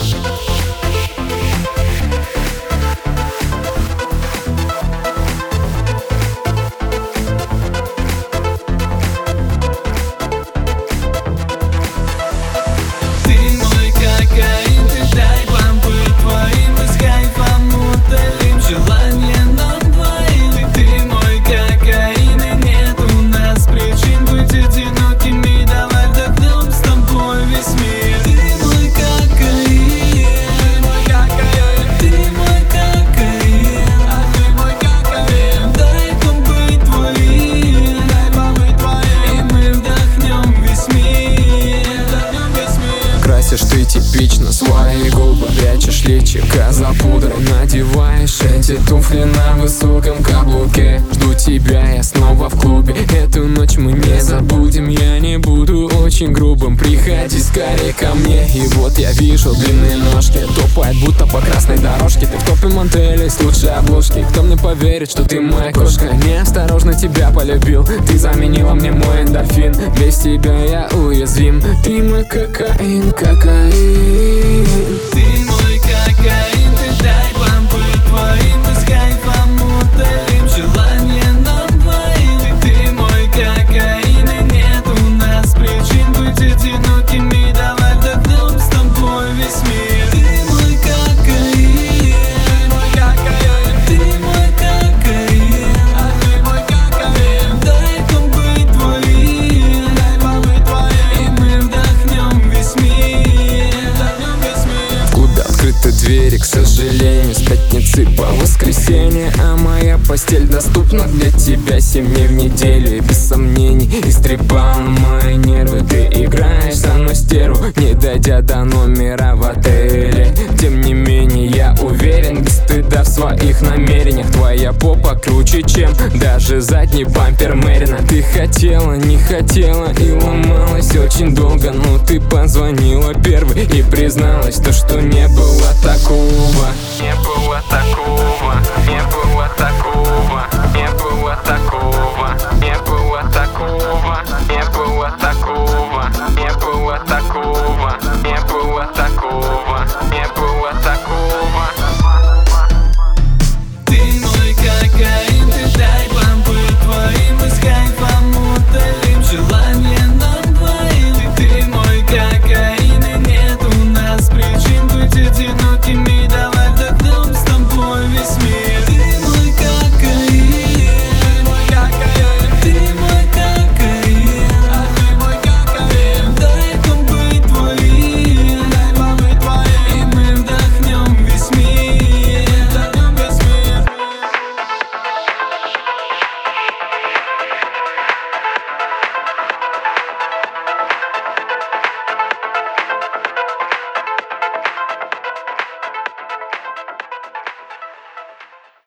Ты типично свои губы прячешь, личико за пудрой надеваешь эти туфли на высоком каблуке. Жду тебя я снова в клубе, эту ночь мы не забудем. Я не буду очень грубым, приходи скорее ко мне. И вот я вижу длинные ножки, топают будто по красной дорожке. Ты в топе мотеле с лучшей обложки. Кто мне поверит, что ты моя кошка? Неосторожно тебя полюбил, ты заменила мне мой эндорфин. Без тебя я уязвим, ты мой кокаин, кокаин. Ты мой кокаин, ты дай побыть твоим. Мы с кайфом утолим желание нам двоим. Ты мой кокаин, и нет у нас причин быть одинокими. Давай вдохнем с тобой весь мир. Ты мой кокаин, мой кокаин. Ты мой кокаин, а ты мой кокаин. Дай побыть твоим, дай побыть твоим. И мы вдохнем весь мир. Открыты двери, к сожалению, с пятницы по воскресенье. А моя постель доступна для тебя 7 дней в неделю. И без сомнений истрепал мои нервы. Ты играешь со мной стерву, не дойдя до номера в отеле. Тем не менее я уверен, без стыда в своих намерениях. Твоя попа круче, чем даже задний бампер Мэрина. Ты хотела, не хотела и ломалась очень долго, но ты позвонила первой и призналась то, что не было такого. Не было такого, не было такого, не было такого.